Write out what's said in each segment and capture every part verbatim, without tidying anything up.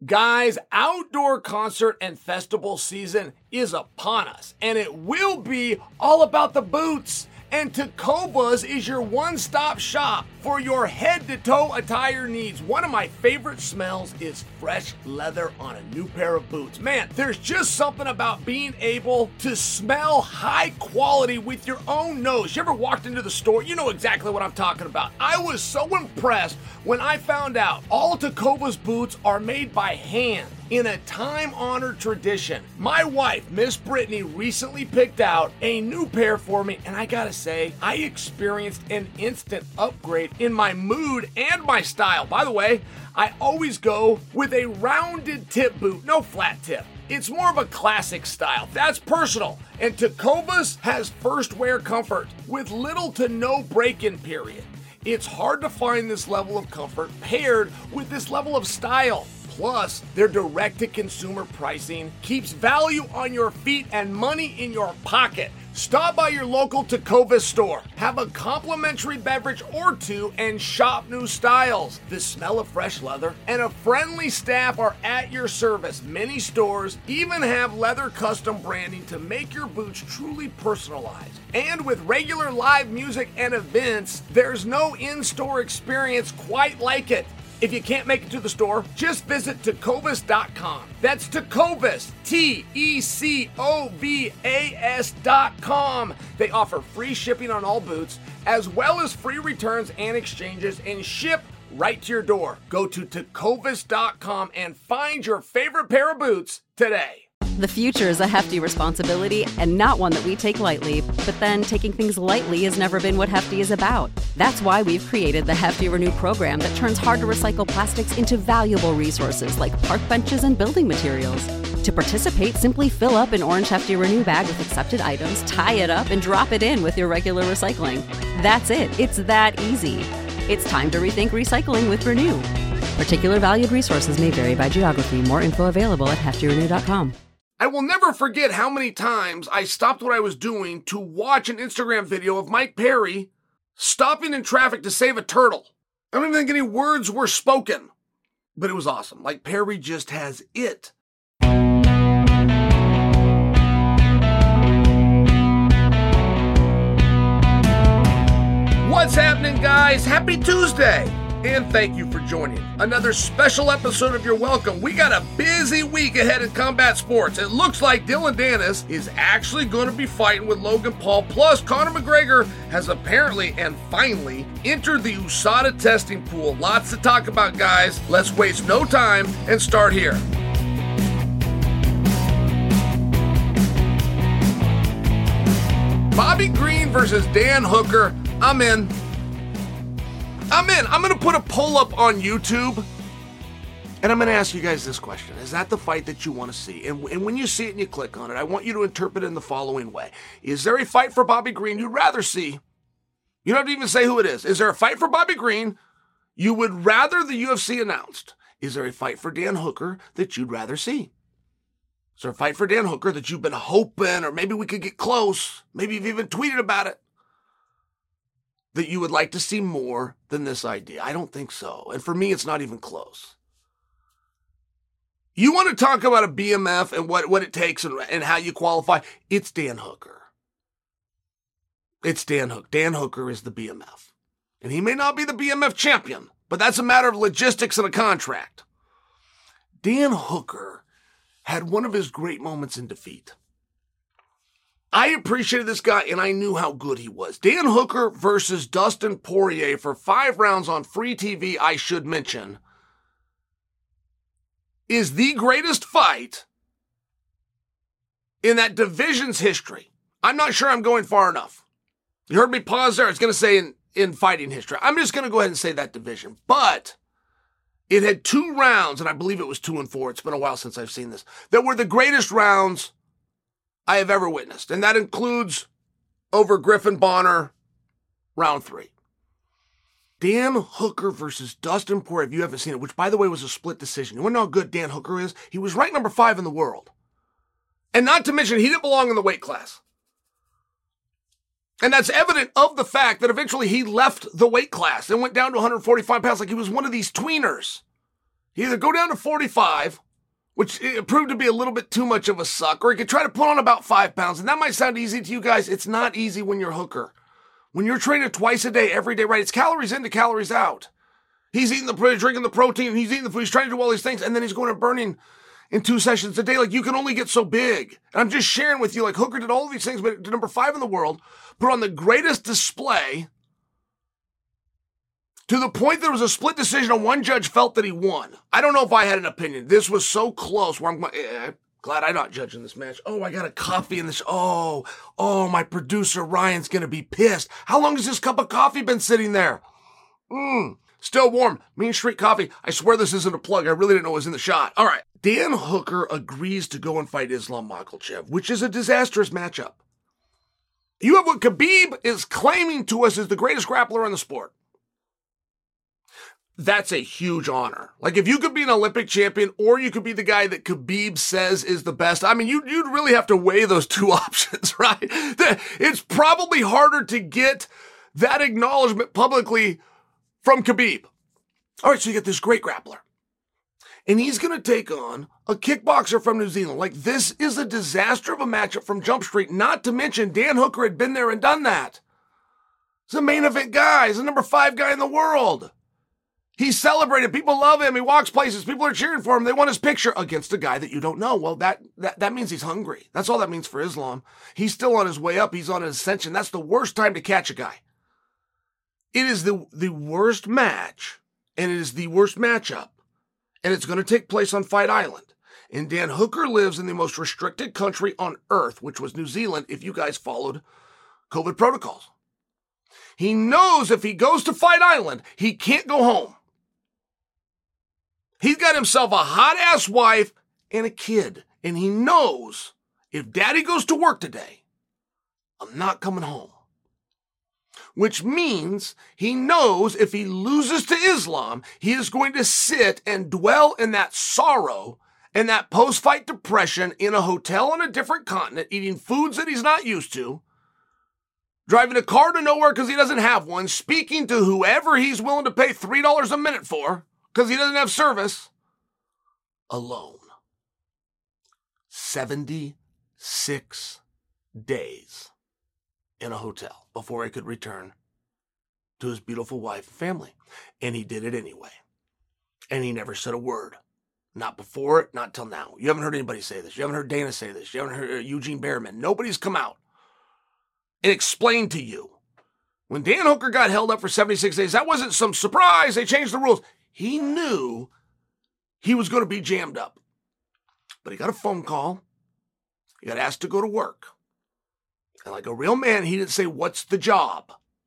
Guys, outdoor concert and festival season is upon us, and it will be all about the boots. And Tecovas is your one-stop shop for your head-to-toe attire needs. One of my favorite smells is fresh leather on a new pair of boots. Man, there's just something about being able to smell high quality with your own nose. You ever walked into the store? You know exactly what I'm talking about. I was so impressed when I found out all Tecovas boots are made by hand in a time-honored tradition. My wife, Miss Brittany, recently picked out a new pair for me, and I gotta say, I experienced an instant upgrade in my mood and my style. By the way, I always go with a rounded tip boot, no flat tip. It's more of a classic style. That's personal. And Tecovas has first wear comfort with little to no break-in period. It's hard to find this level of comfort paired with this level of style. Plus, their direct-to-consumer pricing keeps value on your feet and money in your pocket. Stop by your local Tecovas store, have a complimentary beverage or two, and shop new styles. The smell of fresh leather and a friendly staff are at your service. Many stores even have leather custom branding to make your boots truly personalized. And with regular live music and events, there's no in-store experience quite like it. If you can't make it to the store, just visit Tecovas dot com. That's Tecovas, T E C O V A S dot com. They offer free shipping on all boots, as well as free returns and exchanges, and ship right to your door. Go to Tecovas dot com and find your favorite pair of boots today. The future is a hefty responsibility and not one that we take lightly, but then taking things lightly has never been what Hefty is about. That's why we've created the Hefty Renew program that turns hard-to-recycle plastics into valuable resources like park benches and building materials. To participate, simply fill up an orange Hefty Renew bag with accepted items, tie it up, and drop it in with your regular recycling. That's it. It's that easy. It's time to rethink recycling with Renew. Particular valued resources may vary by geography. More info available at hefty renew dot com. I will never forget how many times I stopped what I was doing to watch an Instagram video of Mike Perry stopping in traffic to save a turtle. I don't even think any words were spoken, but it was awesome. Like, Perry just has it. What's happening, guys? Happy Tuesday! And thank you for joining another special episode of You're Welcome. We got a busy week ahead in combat sports. It looks like Dillon Danis is actually going to be fighting with Logan Paul. Plus, Conor McGregor has apparently and finally entered the U S A D A testing pool. Lots to talk about, guys. Let's waste no time and start here. Bobby Green versus Dan Hooker. I'm in. I'm in. I'm going to put a poll up on YouTube, and I'm going to ask you guys this question. Is that the fight that you want to see? And, and when you see it and you click on it, I want you to interpret it in the following way. Is there a fight for Bobby Green you'd rather see? You don't have to even say who it is. Is there a fight for Bobby Green you would rather the U F C announced? Is there a fight for Dan Hooker that you'd rather see? Is there a fight for Dan Hooker that you've been hoping, or maybe we could get close, maybe you've even tweeted about it, that you would like to see more than this idea? I don't think so. And for me, it's not even close. You want to talk about a B M F and what, what it takes and, and how you qualify? It's Dan Hooker. It's Dan Hooker. Dan Hooker is the B M F. And he may not be the B M F champion, but that's a matter of logistics and a contract. Dan Hooker had one of his great moments in defeat. I appreciated this guy, and I knew how good he was. Dan Hooker versus Dustin Poirier for five rounds on free T V, I should mention, is the greatest fight in that division's history. I'm not sure I'm going far enough. You heard me pause there. I was going to say in, in fighting history. I'm just going to go ahead and say that division. But it had two rounds, and I believe it was two and four. It's been a while since I've seen this, that were the greatest rounds I have ever witnessed. And that includes over Griffin Bonner, round three. Dan Hooker versus Dustin Poirier, if you haven't seen it, which by the way was a split decision. You want to know how good Dan Hooker is? He was ranked number five in the world. And not to mention, he didn't belong in the weight class. And that's evident of the fact that eventually he left the weight class and went down to one hundred forty-five pounds like he was one of these tweeners. He either go down to forty-five, which it proved to be a little bit too much of a suck, or he could try to put on about five pounds. And that might sound easy to you guys. It's not easy when you're Hooker. When you're training twice a day, every day, right? It's calories in to calories out. He's eating the, drinking the protein, he's eating the food, he's trying to do all these things, and then he's going to burning in two sessions a day. Like, you can only get so big. And I'm just sharing with you, like, Hooker did all of these things, but number five in the world, put on the greatest display to the point there was a split decision and one judge felt that he won. I don't know if I had an opinion. This was so close where I'm going, eh, glad I'm not judging this match. Oh, I got a coffee in this. Oh, oh, my producer Ryan's going to be pissed. How long has this cup of coffee been sitting there? Mmm, still warm. Mean Street Coffee. I swear this isn't a plug. I really didn't know it was in the shot. All right. Dan Hooker agrees to go and fight Islam Makhachev, which is a disastrous matchup. You have what Khabib is claiming to us is the greatest grappler in the sport. That's a huge honor. Like, if you could be an Olympic champion or you could be the guy that Khabib says is the best, I mean, you, you'd really have to weigh those two options, right? It's probably harder to get that acknowledgement publicly from Khabib. All right, so you get this great grappler. And he's going to take on a kickboxer from New Zealand. Like, this is a disaster of a matchup from Jump Street, not to mention Dan Hooker had been there and done that. He's a main event guy. He's the number five guy in the world. He's celebrated. People love him. He walks places. People are cheering for him. They want his picture against a guy that you don't know. Well, that, that, that means he's hungry. That's all that means for Islam. He's still on his way up. He's on an ascension. That's the worst time to catch a guy. It is the, the worst match, and it is the worst matchup, and it's going to take place on Fight Island. And Dan Hooker lives in the most restricted country on earth, which was New Zealand, if you guys followed COVID protocols. He knows if he goes to Fight Island, he can't go home. He's got himself a hot-ass wife and a kid, and he knows if daddy goes to work today, I'm not coming home. Which means he knows if he loses to Islam, he is going to sit and dwell in that sorrow and that post-fight depression in a hotel on a different continent, eating foods that he's not used to, driving a car to nowhere because he doesn't have one, speaking to whoever he's willing to pay three dollars a minute for, because he doesn't have service, alone. seventy-six days in a hotel before he could return to his beautiful wife and family. And he did it anyway. And he never said a word. Not before, not till now. You haven't heard anybody say this. You haven't heard Dana say this. You haven't heard Eugene Behrman. Nobody's come out and explained to you. When Dan Hooker got held up for seventy-six days, that wasn't some surprise. They changed the rules. He knew he was going to be jammed up. But he got a phone call. He got asked to go to work. And like a real man, he didn't say, "What's the job?"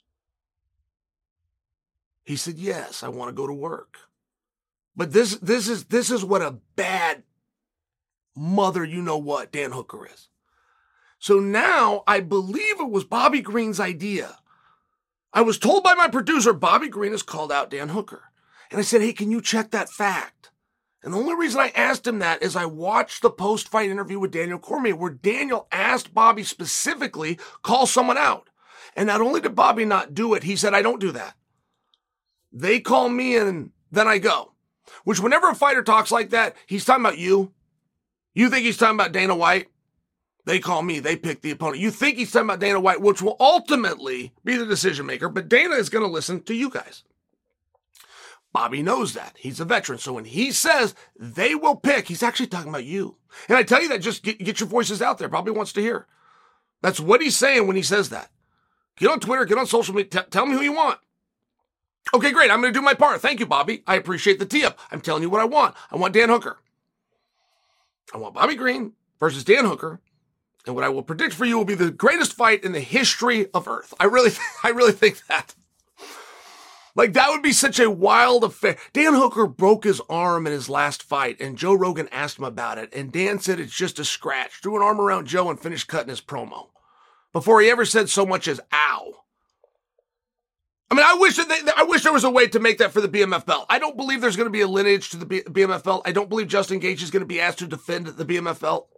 He said, "Yes, I want to go to work." But this, this is, this is what a bad mother, you know what, Dan Hooker is. So now I believe it was Bobby Green's idea. I was told by my producer, Bobby Green has called out Dan Hooker. And I said, "Hey, can you check that fact?" And the only reason I asked him that is I watched the post-fight interview with Daniel Cormier where Daniel asked Bobby specifically, call someone out. And not only did Bobby not do it, he said, "I don't do that. They call me and then I go." Which whenever a fighter talks like that, he's talking about you. You think he's talking about Dana White? They call me, they pick the opponent. You think he's talking about Dana White, which will ultimately be the decision maker, but Dana is going to listen to you guys. Bobby knows that. He's a veteran. So when he says they will pick, he's actually talking about you. And I tell you that, just get, get your voices out there. Bobby wants to hear. That's what he's saying when he says that. Get on Twitter, get on social media, t- tell me who you want. Okay, great. I'm going to do my part. Thank you, Bobby. I appreciate the tee-up. I'm telling you what I want. I want Dan Hooker. I want Bobby Green versus Dan Hooker. And what I will predict for you will be the greatest fight in the history of Earth. I really, I really think that. Like, that would be such a wild affair. Dan Hooker broke his arm in his last fight, and Joe Rogan asked him about it, and Dan said it's just a scratch. Threw an arm around Joe and finished cutting his promo before he ever said so much as ow. I mean, I wish that they, I wish there was a way to make that for the B M F belt. I don't believe there's going to be a lineage to the B- BMF belt. I don't believe Justin Gaethje is going to be asked to defend the B M F belt.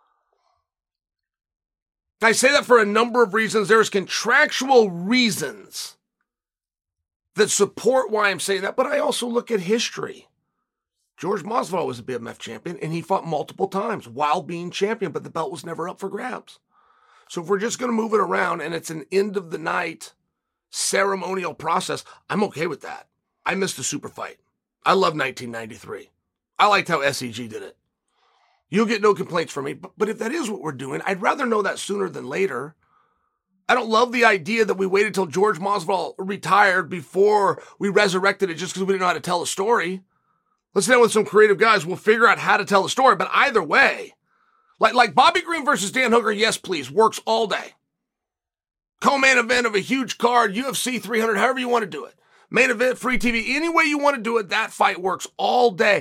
I say that for a number of reasons. There's contractual reasons that support why I'm saying that, but I also look at history. George Masvidal was a B M F champion, and he fought multiple times while being champion, but the belt was never up for grabs. So if we're just going to move it around and it's an end-of-the-night ceremonial process, I'm okay with that. I missed the super fight. I love nineteen ninety-three. I liked how S E G did it. You'll get no complaints from me, but, but if that is what we're doing, I'd rather know that sooner than later. I don't love the idea that we waited till George Masvidal retired before we resurrected it just because we didn't know how to tell a story. Let's sit down with some creative guys. We'll figure out how to tell a story. But either way, like, like Bobby Green versus Dan Hooker, yes, please, works all day. Co-main event of a huge card, U F C three hundred, however you want to do it. Main event, free T V, any way you want to do it, that fight works all day.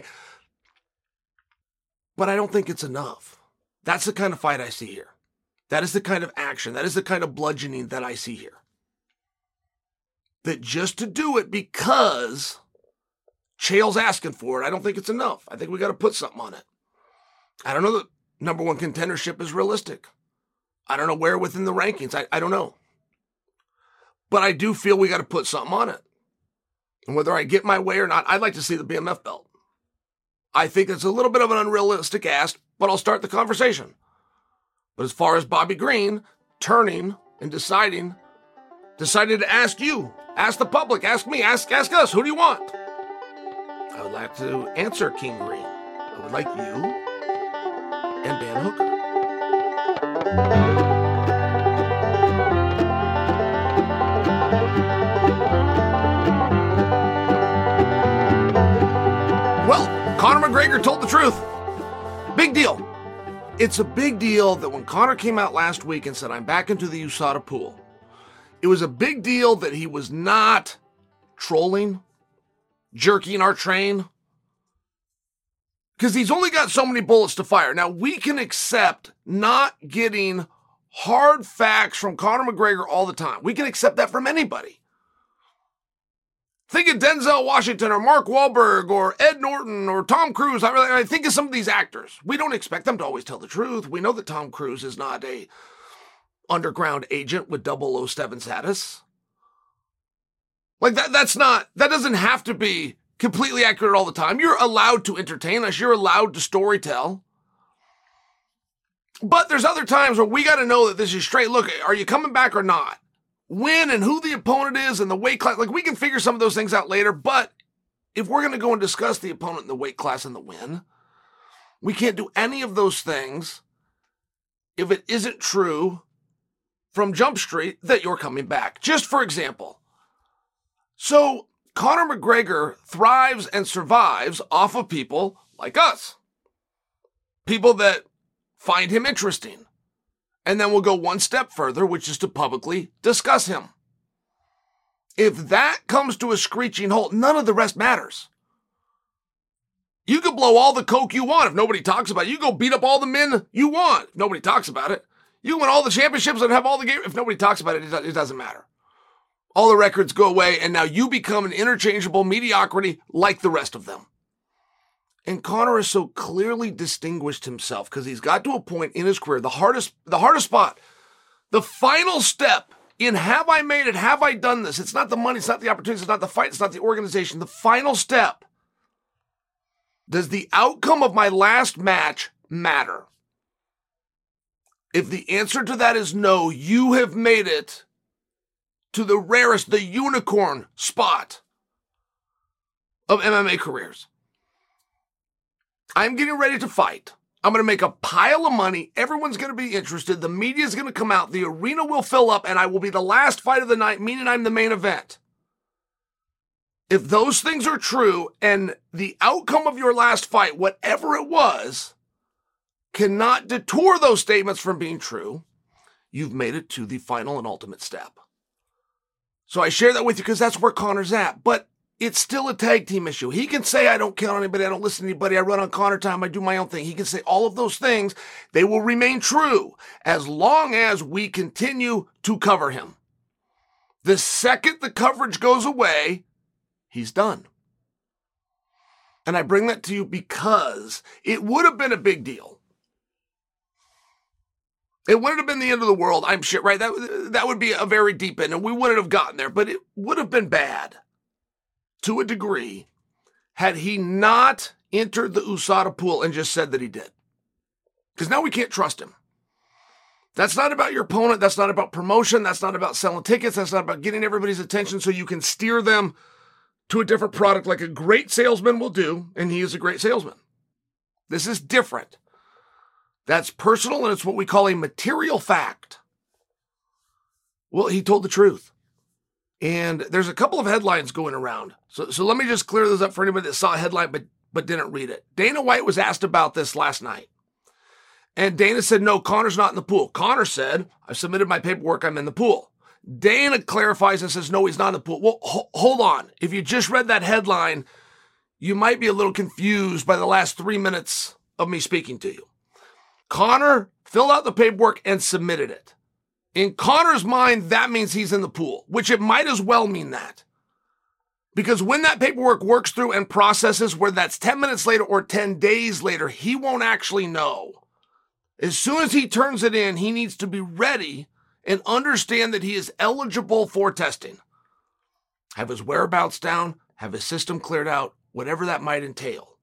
But I don't think it's enough. That's the kind of fight I see here. That is the kind of action, that is the kind of bludgeoning that I see here. That just to do it because Chael's asking for it, I don't think it's enough. I think we got to put something on it. I don't know that number one contendership is realistic. I don't know where within the rankings. I, I don't know. But I do feel we got to put something on it. And whether I get my way or not, I'd like to see the B M F belt. I think it's a little bit of an unrealistic ask, but I'll start the conversation. But as far as Bobby Green turning and deciding, decided to ask you, ask the public, ask me, ask, ask us, who do you want? I would like to answer King Green. I would like you and Dan Hooker. Well, Conor McGregor told the truth. Big deal. It's a big deal that when Conor came out last week and said, I'm back into the U S A D A pool, it was a big deal that he was not trolling, jerking our train, because he's only got so many bullets to fire. Now, we can accept not getting hard facts from Conor McGregor all the time. We can accept that from anybody. Think of Denzel Washington or Mark Wahlberg or Ed Norton or Tom Cruise. I, really, I think of some of these actors. We don't expect them to always tell the truth. We know that Tom Cruise is not a underground agent with double oh seven status. Like that, that's not, that doesn't have to be completely accurate all the time. You're allowed to entertain us. You're allowed to storytell. But there's other times where we got to know that this is straight. Look, are you coming back or not? When and who the opponent is and the weight class. Like, we can figure some of those things out later, but if we're going to go and discuss the opponent and the weight class and the win, we can't do any of those things if it isn't true from Jump Street that you're coming back. Just for example. So, Conor McGregor thrives and survives off of people like us. People that find him interesting. And then we'll go one step further, which is to publicly discuss him. If that comes to a screeching halt, none of the rest matters. You can blow all the coke you want if nobody talks about it. You go beat up all the men you want if nobody talks about it. You can win all the championships and have all the games. If nobody talks about it, it doesn't matter. All the records go away, and now you become an interchangeable mediocrity like the rest of them. And Conor has so clearly distinguished himself because he's got to a point in his career, the hardest, the hardest spot, the final step in have I made it, have I done this? It's not the money, it's not the opportunity, it's not the fight, it's not the organization. The final step. Does the outcome of my last match matter? If the answer to that is no, you have made it to the rarest, the unicorn spot of M M A careers. I'm getting ready to fight. I'm going to make a pile of money. Everyone's going to be interested. The media is going to come out. The arena will fill up, and I will be the last fight of the night, meaning I'm the main event. If those things are true, and the outcome of your last fight, whatever it was, cannot detour those statements from being true, you've made it to the final and ultimate step. So I share that with you because that's where Conor's at. But it's still a tag team issue. He can say, I don't count on anybody, I don't listen to anybody, I run on Conor time, I do my own thing. He can say all of those things. They will remain true as long as we continue to cover him. The second the coverage goes away, he's done. And I bring that to you because it would have been a big deal. It wouldn't have been the end of the world, I'm sure, right? That, that would be a very deep end, and we wouldn't have gotten there, but it would have been bad. To a degree, had he not entered the U S A D A pool and just said that he did. Because now we can't trust him. That's not about your opponent. That's not about promotion. That's not about selling tickets. That's not about getting everybody's attention so you can steer them to a different product like a great salesman will do, and he is a great salesman. This is different. That's personal, and it's what we call a material fact. Well, he told the truth. And there's a couple of headlines going around. So, so let me just clear this up for anybody that saw a headline but, but didn't read it. Dana White was asked about this last night. And Dana said, no, Conor's not in the pool. Conor said, I've submitted my paperwork, I'm in the pool. Dana clarifies and says, no, he's not in the pool. Well, ho- hold on. If you just read that headline, you might be a little confused by the last three minutes of me speaking to you. Conor filled out the paperwork and submitted it. In Conor's mind, that means he's in the pool, which it might as well mean that. Because when that paperwork works through and processes, whether that's ten minutes later or ten days later, he won't actually know. As soon as he turns it in, he needs to be ready and understand that he is eligible for testing. Have his whereabouts down, have his system cleared out, whatever that might entail.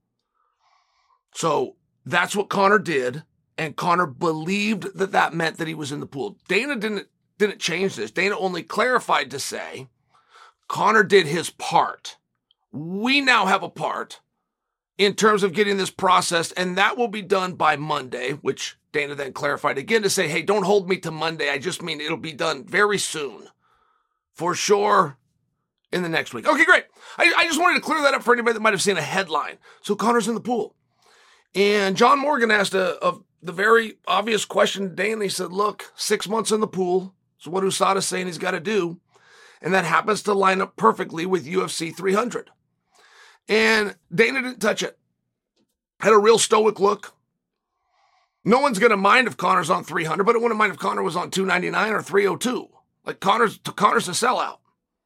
So that's what Conor did, and Conor believed that that meant that he was in the pool. Dana didn't, didn't change this. Dana only clarified to say, Conor did his part. We now have a part in terms of getting this processed, and that will be done by Monday, which Dana then clarified again to say, hey, don't hold me to Monday. I just mean it'll be done very soon. For sure, in the next week. Okay, great. I, I just wanted to clear that up for anybody that might have seen a headline. So Conor's in the pool. And John Morgan asked a, a, the very obvious question to Dana. He said, look, six months in the pool is what U S A D A's saying he's got to do. And that happens to line up perfectly with U F C three hundred. And Dana didn't touch it. Had a real stoic look. No one's going to mind if Conor's on three hundred, but it wouldn't mind if Conor was on two ninety-nine or three oh two. Like Conor's, Conor's a sellout.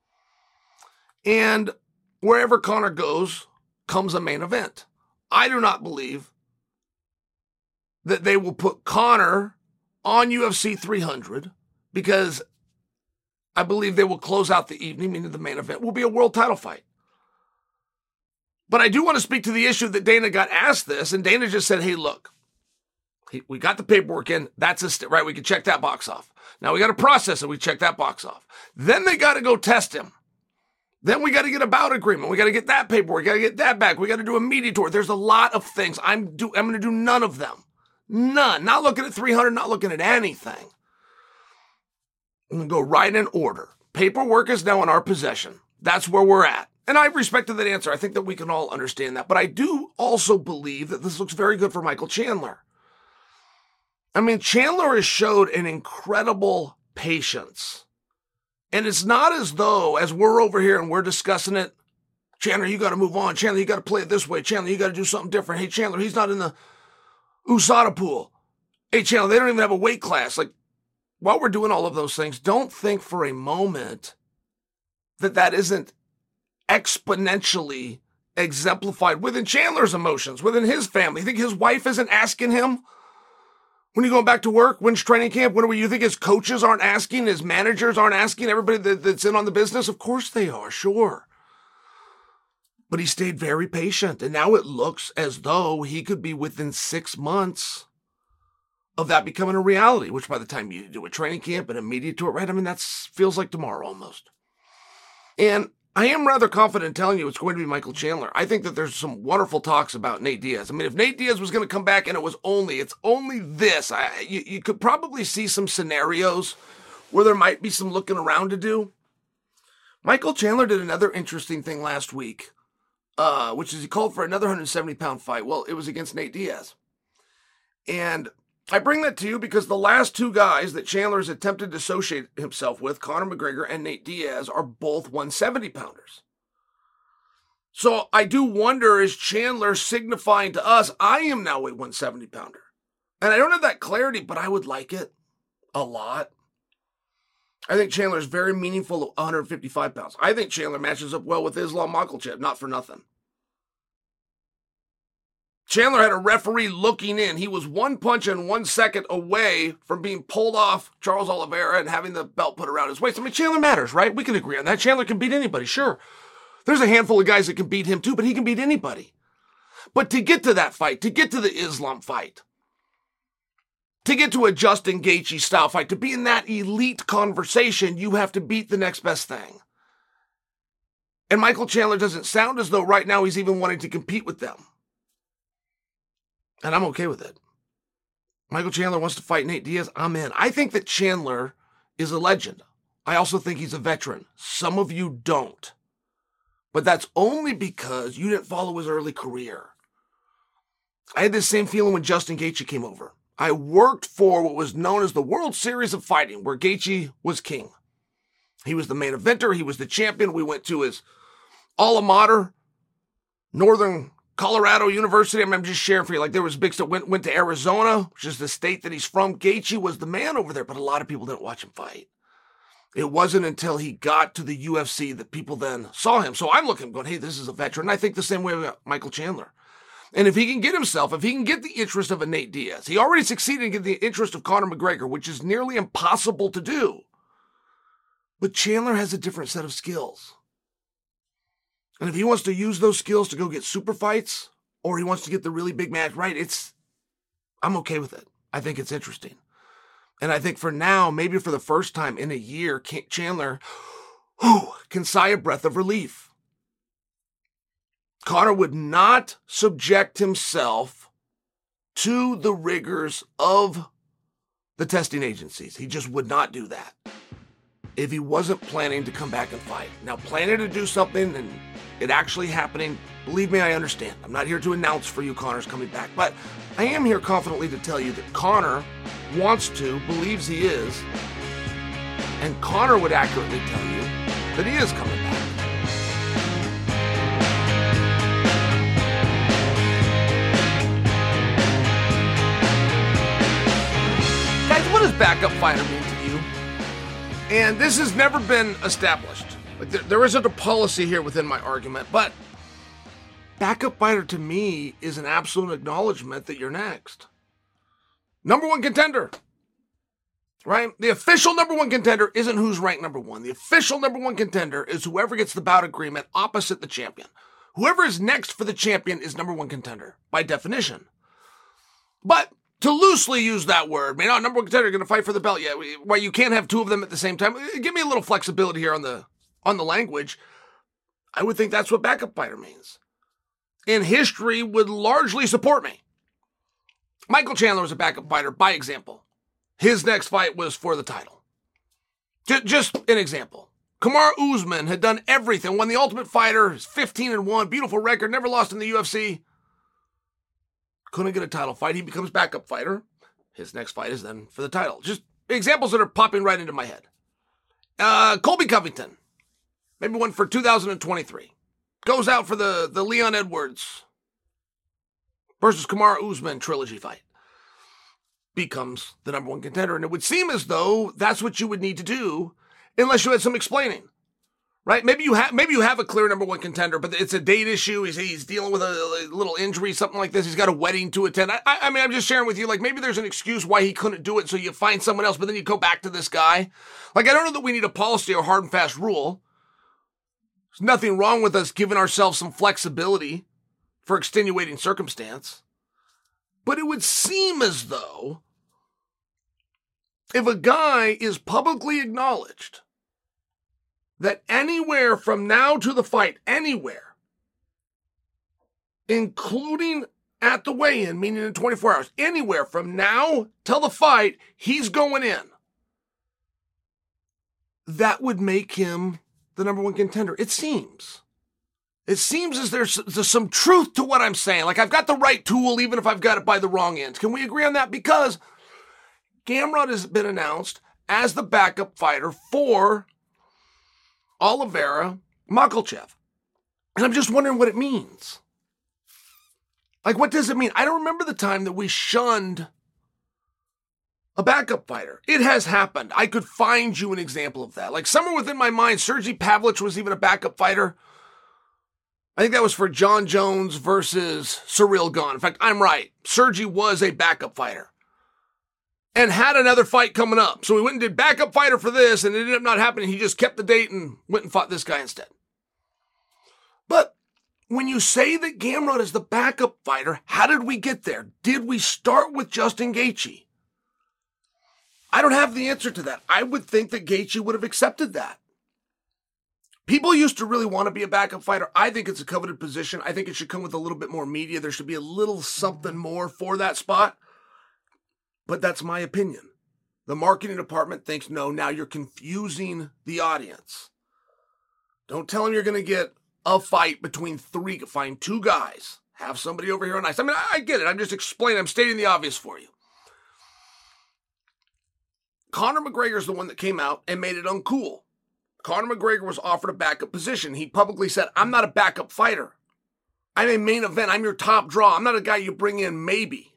And wherever Conor goes comes a main event. I do not believe that they will put Conor on U F C three hundred because I believe they will close out the evening, meaning the main event will be a world title fight. But I do want to speak to the issue that Dana got asked this, and Dana just said, hey, look, we got the paperwork in. That's a st- right. We can check that box off. Now we got to process it. We check that box off. Then they got to go test him. Then we got to get a bout agreement. We got to get that paperwork. We got to get that back. We got to do a media tour. There's a lot of things. I'm do. I'm going to do none of them. None. Not looking at three hundred. Not looking at anything. I'm going to go right in order. Paperwork is now in our possession. That's where we're at. And I respected that answer. I think that we can all understand that. But I do also believe that this looks very good for Michael Chandler. I mean, Chandler has showed an incredible patience. And it's not as though, as we're over here and we're discussing it, Chandler, you got to move on. Chandler, you got to play it this way. Chandler, you got to do something different. Hey, Chandler, he's not in the U S A D A pool. Hey, Chandler, they don't even have a weight class. Like, while we're doing all of those things, don't think for a moment that that isn't exponentially exemplified within Chandler's emotions, within his family. You think his wife isn't asking him when you going back to work? When's training camp? When are we, you think his coaches aren't asking? His managers aren't asking? Everybody that, that's in on the business? Of course they are, sure. But he stayed very patient. And now it looks as though he could be within six months of that becoming a reality, which by the time you do a training camp and a media tour, right? I mean, that feels like tomorrow almost. And I am rather confident in telling you it's going to be Michael Chandler. I think that there's some wonderful talks about Nate Diaz. I mean, if Nate Diaz was going to come back and it was only, it's only this, I, you, you could probably see some scenarios where there might be some looking around to do. Michael Chandler did another interesting thing last week, uh, which is he called for another one seventy pound fight. Well, it was against Nate Diaz. And I bring that to you because the last two guys that Chandler has attempted to associate himself with, Conor McGregor and Nate Diaz, are both one seventy pounders. So I do wonder, is Chandler signifying to us, I am now a one seventy pounder? And I don't have that clarity, but I would like it a lot. I think Chandler is very meaningful at one fifty-five pounds. I think Chandler matches up well with Islam Makhachev, not for nothing. Chandler had a referee looking in. He was one punch and one second away from being pulled off Charles Oliveira and having the belt put around his waist. I mean, Chandler matters, right? We can agree on that. Chandler can beat anybody, sure. There's a handful of guys that can beat him too, but he can beat anybody. But to get to that fight, to get to the Islam fight, to get to a Justin Gaethje style fight, to be in that elite conversation, you have to beat the next best thing. And Michael Chandler doesn't sound as though right now he's even wanting to compete with them. And I'm okay with it. Michael Chandler wants to fight Nate Diaz. I'm in. I think that Chandler is a legend. I also think he's a veteran. Some of you don't. But that's only because you didn't follow his early career. I had this same feeling when Justin Gaethje came over. I worked for what was known as the World Series of Fighting, where Gaethje was king. He was the main eventer. He was the champion. We went to his alma mater, Northern Colorado University. I mean, I'm just sharing for you. Like, there was big stuff. Went, went to Arizona, which is the state that he's from. Gaethje was the man over there, but a lot of people didn't watch him fight. It wasn't until he got to the U F C that people then saw him. So I'm looking, going, hey, this is a veteran. I think the same way about Michael Chandler. And if he can get himself, if he can get the interest of a Nate Diaz, he already succeeded in getting the interest of Conor McGregor, which is nearly impossible to do. But Chandler has a different set of skills. And if he wants to use those skills to go get super fights, or he wants to get the really big match, right, it's, I'm okay with it. I think it's interesting. And I think for now, maybe for the first time in a year, Chandler whew, can sigh a breath of relief. Conor would not subject himself to the rigors of the testing agencies. He just would not do that if he wasn't planning to come back and fight. Now, planning to do something and it actually happening, believe me, I understand. I'm not here to announce for you Conor's coming back, but I am here confidently to tell you that Conor wants to, believes he is, and Conor would accurately tell you that he is coming back. Guys, what does backup fighter mean to you? And this has never been established. Like there, there isn't a policy here within my argument, but backup fighter to me is an absolute acknowledgement that you're next. Number one contender, right? The official number one contender isn't who's ranked number one. The official number one contender is whoever gets the bout agreement opposite the champion. Whoever is next for the champion is number one contender by definition. But to loosely use that word, I mean, oh, number one contender going to fight for the belt. Yeah, well, you can't have two of them at the same time. Give me a little flexibility here on the on the language. I would think that's what backup fighter means. And history would largely support me. Michael Chandler was a backup fighter, by example. His next fight was for the title. J- just an example. Kamaru Usman had done everything, won the Ultimate Fighter, fifteen and one, beautiful record, never lost in the U F C. Couldn't get a title fight. He becomes backup fighter. His next fight is then for the title. Just examples that are popping right into my head. Uh, Colby Covington, maybe one for two thousand twenty-three. Goes out for the, the Leon Edwards versus Kamaru Usman trilogy fight. Becomes the number one contender. And it would seem as though that's what you would need to do unless you had some explaining. Right? Maybe you have maybe you have a clear number one contender, but it's a date issue. He's, he's dealing with a, a little injury, something like this. He's got a wedding to attend. I, I mean, I'm just sharing with you, like, maybe there's an excuse why he couldn't do it, so you find someone else, but then you go back to this guy. Like, I don't know that we need a policy or hard and fast rule. There's nothing wrong with us giving ourselves some flexibility for extenuating circumstance. But it would seem as though if a guy is publicly acknowledged that anywhere from now to the fight, anywhere, including at the weigh-in, meaning in twenty-four hours, anywhere from now till the fight, he's going in, that would make him the number one contender. It seems. It seems as there's, there's some truth to what I'm saying. Like, I've got the right tool, even if I've got it by the wrong end. Can we agree on that? Because Gamrot has been announced as the backup fighter for Oliveira Makhachev. And I'm just wondering what it means. Like, what does it mean? I don't remember the time that we shunned a backup fighter. It has happened. I could find you an example of that. Like, somewhere within my mind, Sergey Pavlich was even a backup fighter. I think that was for John Jones versus Ciryl Gane. In fact, I'm right. Sergey was a backup fighter and had another fight coming up. So we went and did backup fighter for this, and it ended up not happening. He just kept the date and went and fought this guy instead. But when you say that Gamrot is the backup fighter, how did we get there? Did we start with Justin Gaethje? I don't have the answer to that. I would think that Gaethje would have accepted that. People used to really want to be a backup fighter. I think it's a coveted position. I think it should come with a little bit more media. There should be a little something more for that spot. But that's my opinion. The marketing department thinks, no, now you're confusing the audience. Don't tell them you're going to get a fight between three. Find two guys. Have somebody over here on ice. I mean, I get it. I'm just explaining. I'm stating the obvious for you. Conor McGregor's the one that came out and made it uncool. Conor McGregor was offered a backup position. He publicly said, I'm not a backup fighter. I'm a main event. I'm your top draw. I'm not a guy you bring in maybe.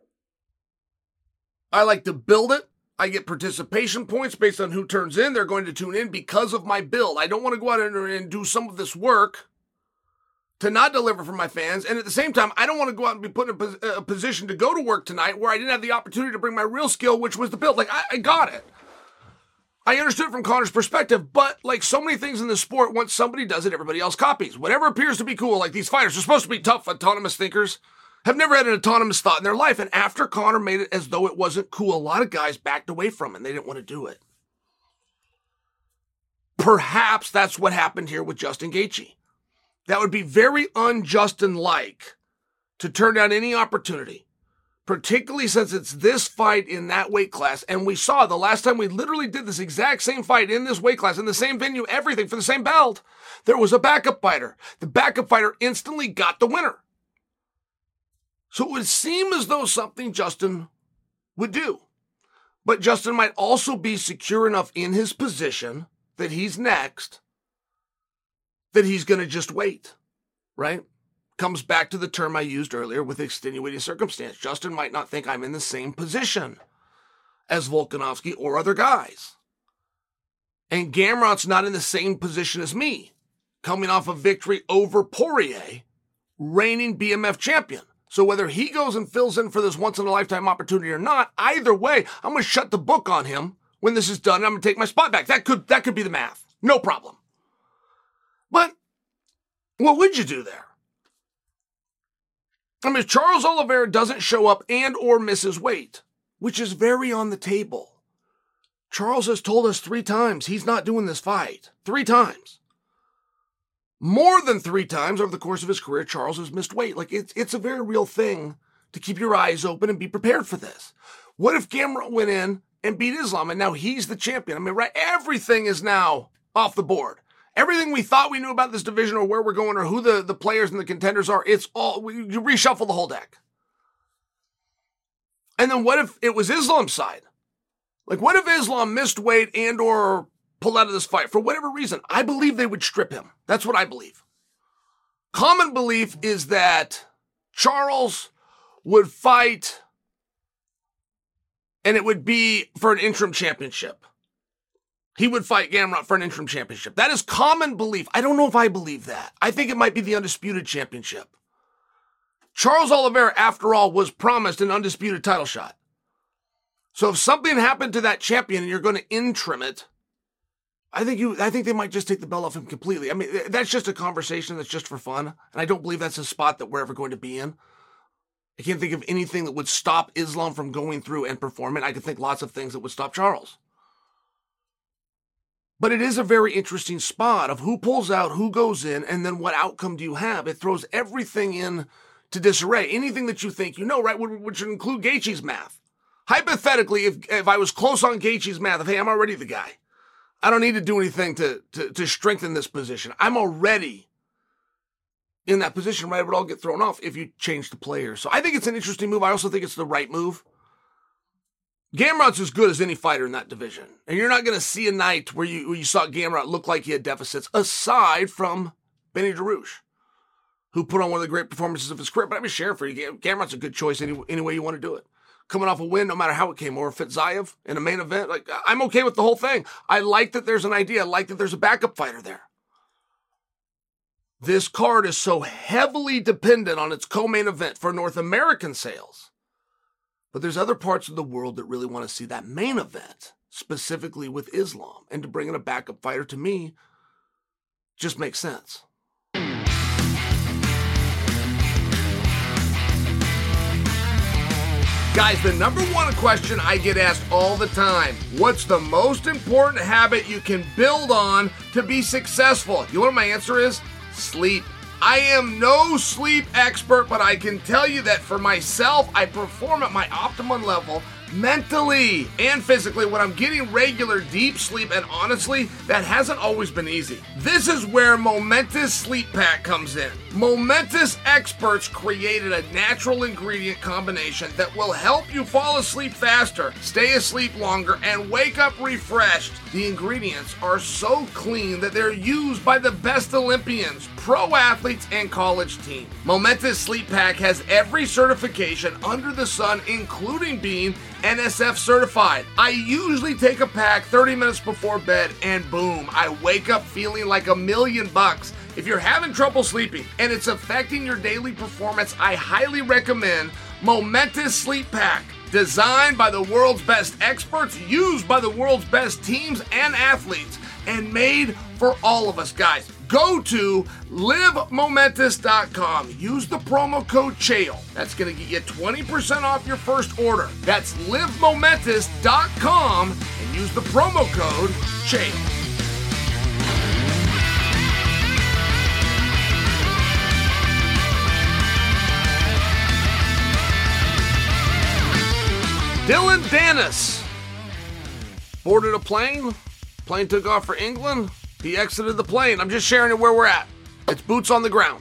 I like to build it. I get participation points based on who turns in. They're going to tune in because of my build. I don't want to go out and do some of this work to not deliver for my fans. And at the same time, I don't want to go out and be put in a position to go to work tonight where I didn't have the opportunity to bring my real skill, which was the build. Like, I, I got it. I understood from Conor's perspective, but like so many things in the sport, once somebody does it, everybody else copies. Whatever appears to be cool, like these fighters are supposed to be tough, autonomous thinkers, have never had an autonomous thought in their life. And after Conor made it as though it wasn't cool, a lot of guys backed away from it and they didn't want to do it. Perhaps that's what happened here with Justin Gaethje. That would be very un-Justin-like to turn down any opportunity, particularly since it's this fight in that weight class. And we saw the last time we literally did this exact same fight in this weight class, in the same venue, everything for the same belt, there was a backup fighter. The backup fighter instantly got the winner. So it would seem as though something Justin would do. But Justin might also be secure enough in his position that he's next, that he's going to just wait, right? Comes back to the term I used earlier with extenuating circumstance. Justin might not think I'm in the same position as Volkanovski or other guys. And Gamrot's not in the same position as me, coming off a victory over Poirier, reigning B M F champion. So whether he goes and fills in for this once-in-a-lifetime opportunity or not, either way, I'm going to shut the book on him when this is done, and I'm going to take my spot back. That could, that could be the math. No problem. But what would you do there? I mean, if Charles Oliveira doesn't show up and or misses weight, which is very on the table. Charles has told us three times he's not doing this fight. Three times. More than three times over the course of his career, Charles has missed weight. Like, it's, it's a very real thing to keep your eyes open and be prepared for this. What if Gamrot went in and beat Islam and now he's the champion? I mean, right, everything is now off the board. Everything we thought we knew about this division or where we're going or who the, the players and the contenders are, it's all, you reshuffle the whole deck. And then what if it was Islam's side? Like, what if Islam missed weight and or pulled out of this fight for whatever reason? I believe they would strip him. That's what I believe. Common belief is that Charles would fight and it would be for an interim championship. He would fight Gamrot for an interim championship. That is common belief. I don't know if I believe that. I think it might be the undisputed championship. Charles Oliveira, after all, was promised an undisputed title shot. So if something happened to that champion and you're going to interim it, I think you. I think they might just take the belt off him completely. I mean, that's just a conversation that's just for fun. And I don't believe that's a spot that we're ever going to be in. I can't think of anything that would stop Islam from going through and performing. I can think lots of things that would stop Charles. But it is a very interesting spot of who pulls out, who goes in, and then what outcome do you have? It throws everything in to disarray. Anything that you think you know, right, which would include Gaethje's math. Hypothetically, if, if I was close on Gaethje's math, of, hey, I'm already the guy. I don't need to do anything to, to, to strengthen this position. I'm already in that position, right? It would all get thrown off if you change the player. So I think it's an interesting move. I also think it's the right move. Gamrot's as good as any fighter in that division. And you're not going to see a night where you, where you saw Gamrot look like he had deficits, aside from Benny Dariush, who put on one of the great performances of his career. But I'm just sharing for you, Gamrot's a good choice any, any way you want to do it. Coming off a win, no matter how it came, or Fitzayev in a main event, like, I'm okay with the whole thing. I like that there's an idea. I like that there's a backup fighter there. This card is so heavily dependent on its co-main event for North American sales. But there's other parts of the world that really want to see that main event, specifically with Islam. And to bring in a backup fighter, to me, just makes sense. Guys, the number one question I get asked all the time, what's the most important habit you can build on to be successful? You know what my answer is? Sleep. I am no sleep expert, but I can tell you that for myself, I perform at my optimum level mentally and physically when I'm getting regular deep sleep, and honestly, that hasn't always been easy. This is where Momentous Sleep Pack comes in. Momentous experts created a natural ingredient combination that will help you fall asleep faster, stay asleep longer, and wake up refreshed. The ingredients are so clean that they're used by the best Olympians, pro athletes, and college teams. Momentous Sleep Pack has every certification under the sun, including being N S F certified. I usually take a pack thirty minutes before bed and boom, I wake up feeling like a million bucks. If you're having trouble sleeping and it's affecting your daily performance, I highly recommend Momentous Sleep Pack. Designed by the world's best experts, used by the world's best teams and athletes, and made for all of us, guys. Go to live momentous dot com. Use the promo code CHAEL. That's going to get you twenty percent off your first order. That's live momentous dot com and use the promo code CHAEL. Dillon Danis boarded a plane. Plane took off for England. He exited the plane. I'm just sharing it where we're at. It's boots on the ground.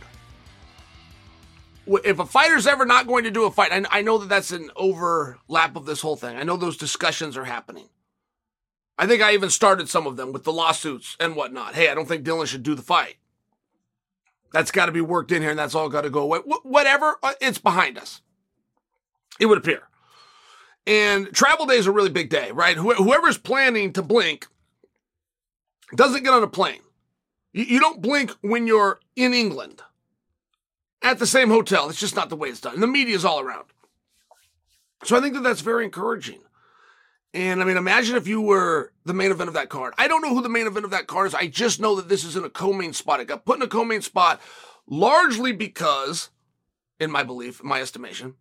If a fighter's ever not going to do a fight, I, I know that that's an overlap of this whole thing. I know those discussions are happening. I think I even started some of them with the lawsuits and whatnot. Hey, I don't think Dillon should do the fight. That's got to be worked in here, and that's all got to go away. Wh- whatever, it's behind us. It would appear. And travel day is a really big day, right? Wh- whoever's planning to blink doesn't get on a plane. You, you don't blink when you're in England at the same hotel. It's just not the way it's done. And the media's all around. So I think that that's very encouraging. And I mean, imagine if you were the main event of that card. I don't know who the main event of that card is. I just know that this is in a co-main spot. It got put in a co-main spot largely because, in my belief, my estimation,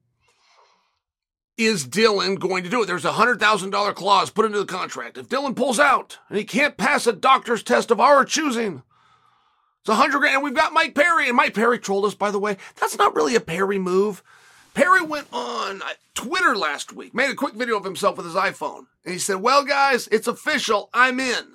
is Dillon going to do it? There's a one hundred thousand dollars clause put into the contract. If Dillon pulls out and he can't pass a doctor's test of our choosing, it's a hundred grand. And we've got Mike Perry. And Mike Perry trolled us, by the way. That's not really a Perry move. Perry went on Twitter last week, made a quick video of himself with his iPhone. And he said, well, guys, it's official. I'm in.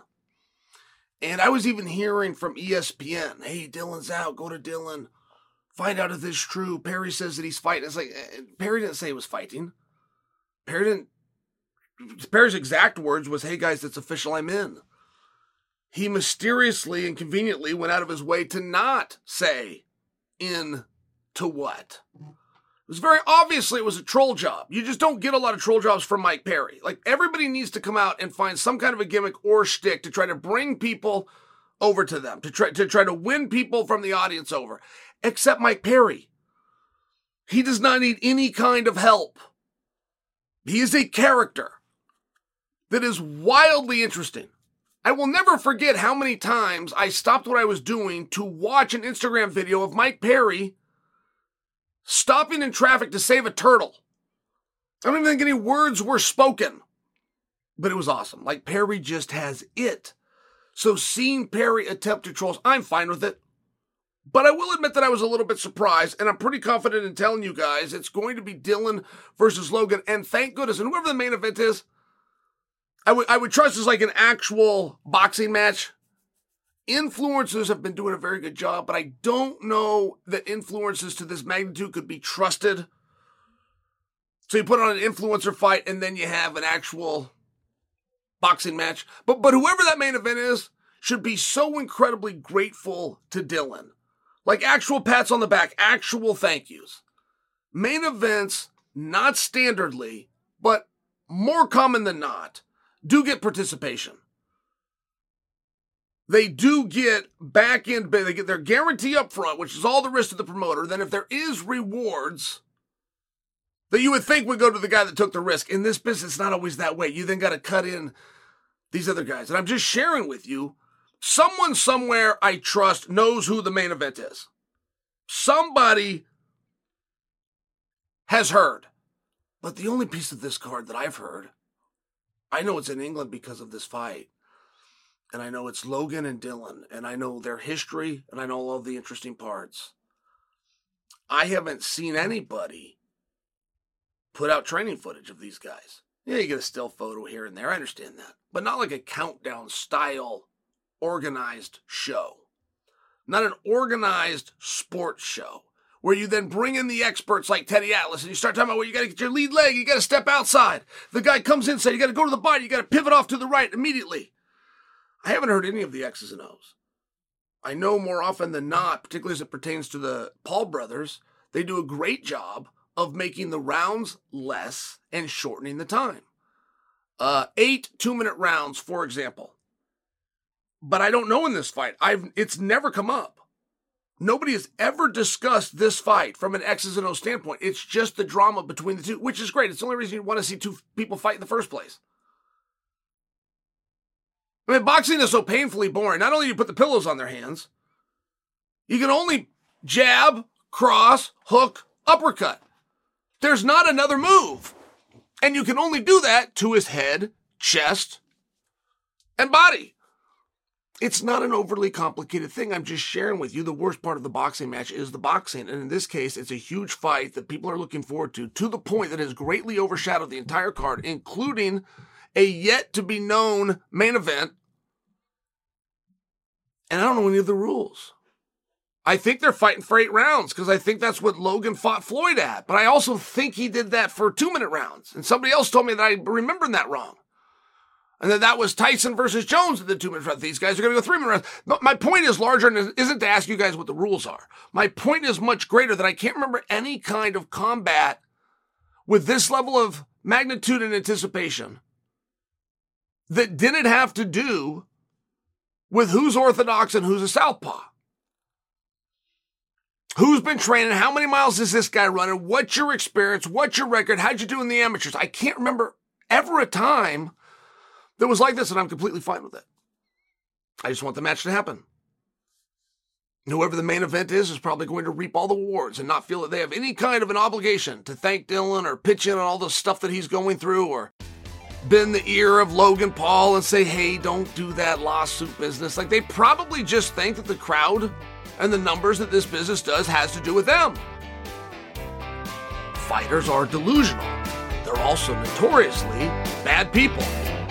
And I was even hearing from E S P N, hey, Dillon's out. Go to Dillon. Find out if this is true. Perry says that he's fighting. It's like, Perry didn't say he was fighting. Perry didn't, Perry's exact words was, hey guys, it's official, I'm in. He mysteriously and conveniently went out of his way to not say in to what. It was very obviously it was a troll job. You just don't get a lot of troll jobs from Mike Perry. Like, everybody needs to come out and find some kind of a gimmick or shtick to try to bring people over to them, to try to try to win people from the audience over. Except Mike Perry. He does not need any kind of help. He is a character that is wildly interesting. I will never forget how many times I stopped what I was doing to watch an Instagram video of Mike Perry stopping in traffic to save a turtle. I don't even think any words were spoken, but it was awesome. Like, Perry just has it. So seeing Perry attempt to troll, I'm fine with it. But I will admit that I was a little bit surprised, and I'm pretty confident in telling you guys it's going to be Dillon versus Logan, and thank goodness, and whoever the main event is, I would I would trust is like an actual boxing match. Influencers have been doing a very good job, but I don't know that influencers to this magnitude could be trusted. So you put on an influencer fight, and then you have an actual boxing match. But but whoever that main event is should be so incredibly grateful to Dillon. Like, actual pats on the back, actual thank yous. Main events, not standardly, but more common than not, do get participation. They do get back end, they get their guarantee up front, which is all the risk to the promoter. Then if there is rewards that you would think would go to the guy that took the risk. In this business, it's not always that way. You then got to cut in these other guys. And I'm just sharing with you, someone somewhere I trust knows who the main event is. Somebody has heard. But the only piece of this card that I've heard, I know it's in England because of this fight, and I know it's Logan and Dillon, and I know their history, and I know all of the interesting parts. I haven't seen anybody put out training footage of these guys. Yeah, you get a still photo here and there, I understand that. But not like a countdown style organized show. Not an organized sports show where you then bring in the experts like Teddy Atlas and you start talking about, well, you got to get your lead leg, you got to step outside. The guy comes in, says, you got to go to the body, you got to pivot off to the right immediately. I haven't heard any of the X's and O's. I know more often than not, particularly as it pertains to the Paul brothers, they do a great job of making the rounds less and shortening the time. Uh, eight two-minute rounds, for example. But I don't know in this fight. I've it's never come up. Nobody has ever discussed this fight from an X's and O's standpoint. It's just the drama between the two, which is great. It's the only reason you want to see two people fight in the first place. I mean, boxing is so painfully boring. Not only do you put the pillows on their hands, you can only jab, cross, hook, uppercut. There's not another move. And you can only do that to his head, chest, and body. It's not an overly complicated thing. I'm just sharing with you the worst part of the boxing match is the boxing. And in this case, it's a huge fight that people are looking forward to, to the point that has greatly overshadowed the entire card, including a yet-to-be-known main event. And I don't know any of the rules. I think they're fighting for eight rounds because I think that's what Logan fought Floyd at. But I also think he did that for two-minute rounds. And somebody else told me that I remembered that wrong. And that that was Tyson versus Jones in the two-minute round. These guys are going to go three-minute rounds. But my point is larger and isn't to ask you guys what the rules are. My point is much greater that I can't remember any kind of combat with this level of magnitude and anticipation that didn't have to do with who's orthodox and who's a southpaw. Who's been training? How many miles is this guy running? What's your experience? What's your record? How'd you do in the amateurs? I can't remember ever a time that was like this, and I'm completely fine with it. I just want the match to happen. Whoever the main event is is probably going to reap all the awards and not feel that they have any kind of an obligation to thank Dillon or pitch in on all the stuff that he's going through or bend the ear of Logan Paul and say, hey, don't do that lawsuit business. Like, they probably just think that the crowd and the numbers that this business does has to do with them. Fighters are delusional. They're also notoriously bad people.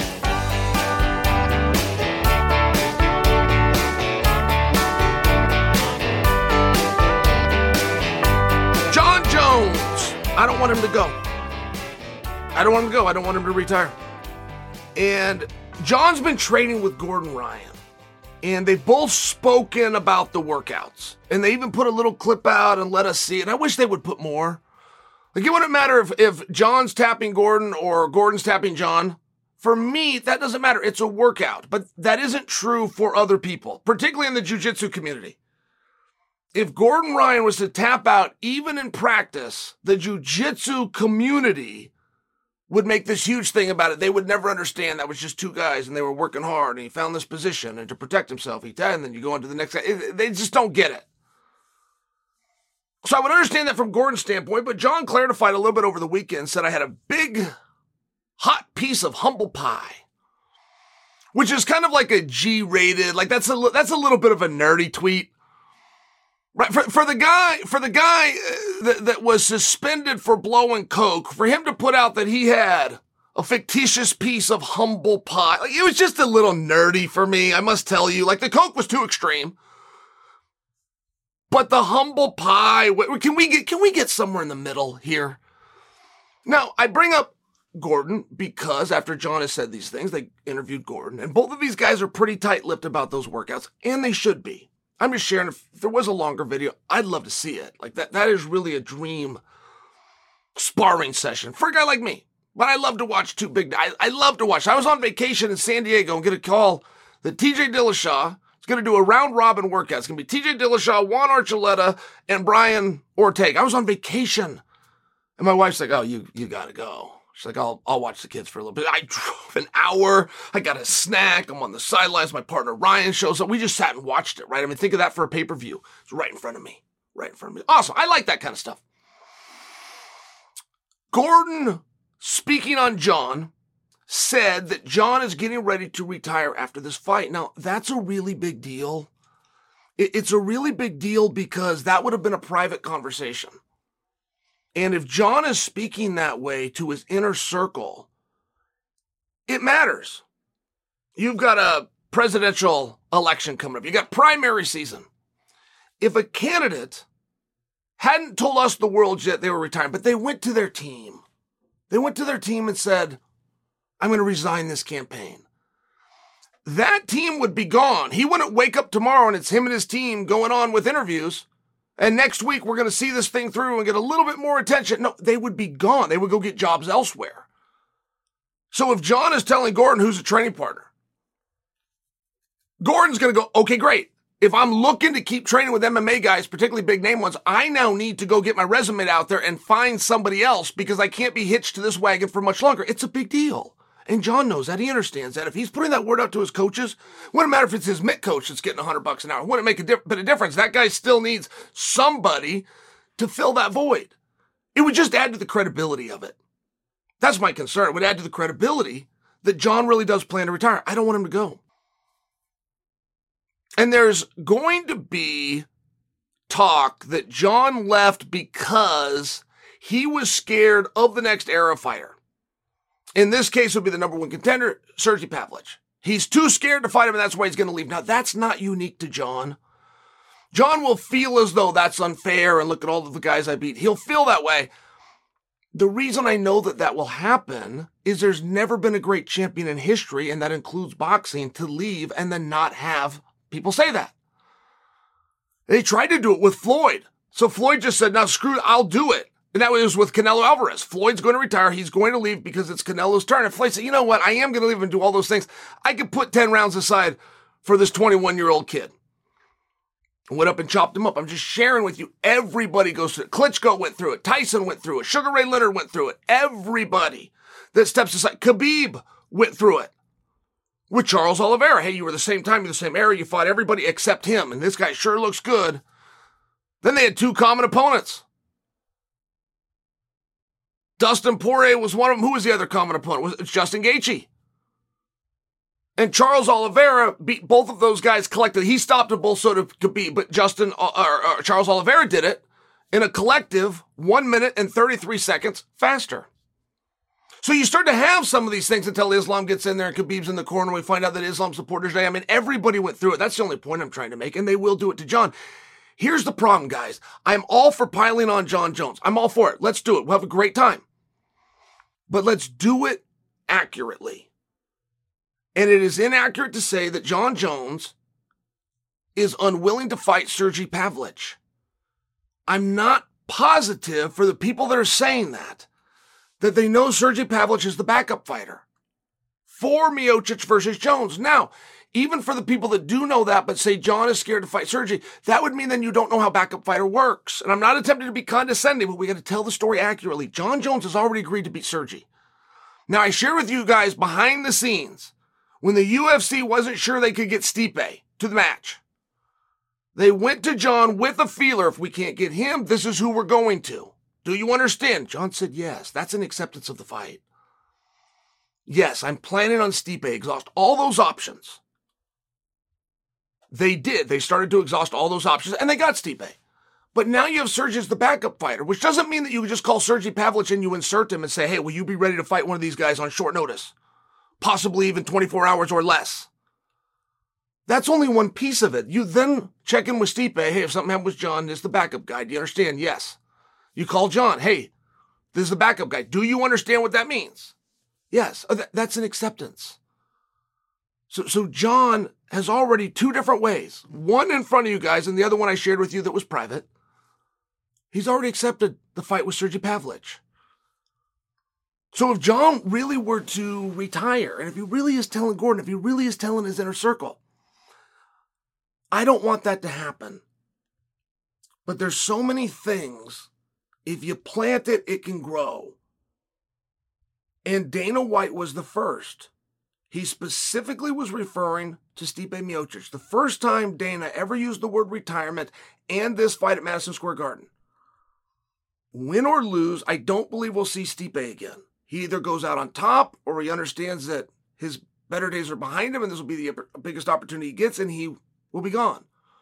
Jon Jones. I don't want him to go. I don't want him to go. I don't want him to retire. And Jon's been training with Gordon Ryan. And they've both spoken about the workouts. And they even put a little clip out and let us see it. And I wish they would put more. Like, it wouldn't matter if, if Jon's tapping Gordon or Gordon's tapping Jon. For me, that doesn't matter. It's a workout. But that isn't true for other people, particularly in the jiu-jitsu community. If Gordon Ryan was to tap out, even in practice, the jiu-jitsu community would make this huge thing about it. They would never understand that was just two guys and they were working hard and he found this position and to protect himself, he died, and then you go on to the next guy. They just don't get it. So I would understand that from Gordon's standpoint, but Jon clarified a little bit over the weekend, said I had a big, hot piece of humble pie, which is kind of like a G-rated, like that's a, that's a little bit of a nerdy tweet. Right, for, for the guy, for the guy that, that was suspended for blowing coke, for him to put out that he had a fictitious piece of humble pie, like, it was just a little nerdy for me, I must tell you. Like, the coke was too extreme, but the humble pie, can we get, can we get somewhere in the middle here? Now, I bring up Gordon because after Jon has said these things, they interviewed Gordon, and both of these guys are pretty tight-lipped about those workouts, and they should be. I'm just sharing, if there was a longer video, I'd love to see it. Like, that, that is really a dream sparring session for a guy like me. But I love to watch two big, I, I love to watch. I was on vacation in San Diego and get a call that T J Dillashaw is going to do a round-robin workout. It's going to be T J Dillashaw, Juan Archuleta, and Brian Ortega. I was on vacation. And my wife's like, oh, you you got to go. She's like, I'll I'll watch the kids for a little bit. I drove an hour. I got a snack. I'm on the sidelines. My partner Ryan shows up. We just sat and watched it, right? I mean, think of that for a pay-per-view. It's right in front of me. Right in front of me. Awesome. I like that kind of stuff. Gordon speaking on Jon, said that Jon is getting ready to retire after this fight. Now, that's a really big deal. It's a really big deal because that would have been a private conversation. And if Jon is speaking that way to his inner circle, it matters. You've got a presidential election coming up. You got primary season. If a candidate hadn't told us the world yet they were retiring, but they went to their team. They went to their team and said, I'm going to resign this campaign. That team would be gone. He wouldn't wake up tomorrow and it's him and his team going on with interviews. And next week we're going to see this thing through and get a little bit more attention. No, they would be gone. They would go get jobs elsewhere. So if Jon is telling Gordon, who's a training partner, Gordon's going to go, okay, great. If I'm looking to keep training with M M A guys, particularly big name ones, I now need to go get my resume out there and find somebody else because I can't be hitched to this wagon for much longer. It's a big deal. And Jon knows that. He understands that. If he's putting that word out to his coaches, wouldn't matter if it's his mitt coach that's getting a hundred bucks an hour. Wouldn't make a diff- bit of difference. That guy still needs somebody to fill that void. It would just add to the credibility of it. That's my concern. It would add to the credibility that Jon really does plan to retire. I don't want him to go. And there's going to be talk that Jon left because he was scared of the next era fighter. In this case, it would be the number one contender, Sergey Pavlich. He's too scared to fight him, and that's why he's going to leave. Now, that's not unique to Jon. Jon will feel as though that's unfair, and look at all of the guys I beat. He'll feel that way. The reason I know that that will happen is there's never been a great champion in history, and that includes boxing, to leave and then not have people say that. They tried to do it with Floyd. So Floyd just said, now screw it, I'll do it. And that was with Canelo Alvarez. Floyd's going to retire. He's going to leave because it's Canelo's turn. And Floyd said, you know what? I am going to leave and do all those things. I could put ten rounds aside for this twenty-one-year-old kid. I went up and chopped him up. I'm just sharing with you. Everybody goes through it. Klitschko went through it. Tyson went through it. Sugar Ray Leonard went through it. Everybody that steps aside. Khabib went through it. With Charles Oliveira. Hey, you were the same time, you're the same era, you fought everybody except him, and this guy sure looks good. Then they had two common opponents. Dustin Poirier was one of them. Who was the other common opponent? It was Justin Gaethje. And Charles Oliveira beat both of those guys collectively. He stopped them both, so did Khabib, but Justin, uh, uh, Charles Oliveira did it in a collective one minute and thirty-three seconds faster. So you start to have some of these things until Islam gets in there and Khabib's in the corner. We find out that Islam supporters day. I mean, everybody went through it. That's the only point I'm trying to make. And they will do it to Jon. Here's the problem, guys. I'm all for piling on Jon Jones. I'm all for it. Let's do it. We'll have a great time. But let's do it accurately. And it is inaccurate to say that Jon Jones is unwilling to fight Sergey Pavlich. I'm not positive for the people that are saying that, that they know Sergey Pavlich is the backup fighter for Miocic versus Jones. Now, even for the people that do know that but say Jon is scared to fight Sergey, that would mean then you don't know how backup fighter works. And I'm not attempting to be condescending, but we got to tell the story accurately. Jon Jones has already agreed to beat Sergey. Now, I share with you guys behind the scenes, when the U F C wasn't sure they could get Stipe to the match, they went to Jon with a feeler. If we can't get him, this is who we're going to. Do you understand? Jon said yes. That's an acceptance of the fight. Yes, I'm planning on Stipe. Exhaust all those options. They did. They started to exhaust all those options, and they got Stipe. But now you have Sergey as the backup fighter, which doesn't mean that you can just call Sergey Pavlich and you insert him and say, hey, will you be ready to fight one of these guys on short notice? Possibly even twenty-four hours or less. That's only one piece of it. You then check in with Stipe. Hey, if something happened with Jon, this is the backup guy. Do you understand? Yes. You call Jon. Hey, this is the backup guy. Do you understand what that means? Yes. That's an acceptance. So, so Jon has already two different ways. One in front of you guys and the other one I shared with you that was private. He's already accepted the fight with Sergey Pavlich. So if Jon really were to retire, and if he really is telling Gordon, if he really is telling his inner circle, I don't want that to happen. But there's so many things. If you plant it, it can grow. And Dana White was the first. He specifically was referring to Stipe Miocic. The first time Dana ever used the word retirement and this fight at Madison Square Garden. Win or lose, I don't believe we'll see Stipe again. he either goes out on top or he understands that his better days are behind him and this will be the biggest opportunity he gets and he will be gone.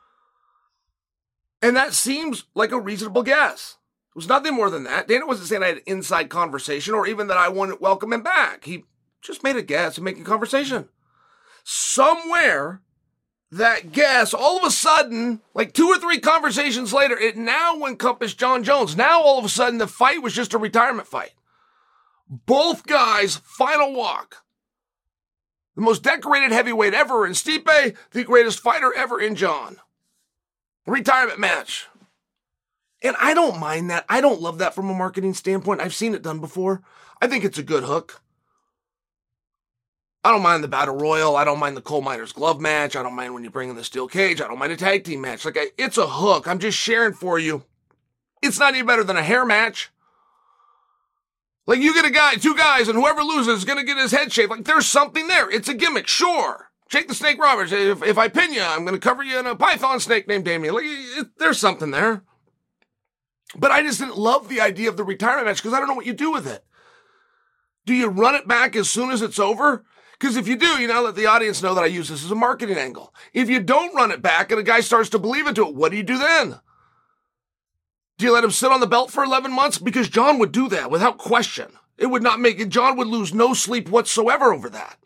And that seems like a reasonable guess. It was nothing more than that. Dana wasn't saying I had an inside conversation or even that I wouldn't welcome him back. He just made a guess and making conversation. Somewhere, that guess, all of a sudden, like two or three conversations later, it now encompassed Jon Jones. Now, all of a sudden, the fight was just a retirement fight. Both guys' final walk. The most decorated heavyweight ever in Stipe, the greatest fighter ever in Jon. Retirement match. And I don't mind that. I don't love that from a marketing standpoint. I've seen it done before. I think it's a good hook. I don't mind the Battle Royal. I don't mind the Coal Miner's Glove match. I don't mind when you bring in the steel cage. I don't mind a tag team match. Like, I, it's a hook. I'm just sharing for you. It's not even better than a hair match. Like, you get a guy, two guys, and whoever loses is going to get his head shaved. Like, there's something there. It's a gimmick, sure. Jake the Snake Roberts. If, if I pin you, I'm going to cover you in a python snake named Damien. Like, it, there's something there. But I just didn't love the idea of the retirement match because I don't know what you do with it. Do you run it back as soon as it's over? Because if you do, you now let the audience know that I use this as a marketing angle. If you don't run it back and a guy starts to believe into it, what do you do then? Do you let him sit on the belt for eleven months? Because Jon would do that without question. It would not make it. Jon would lose no sleep whatsoever over that.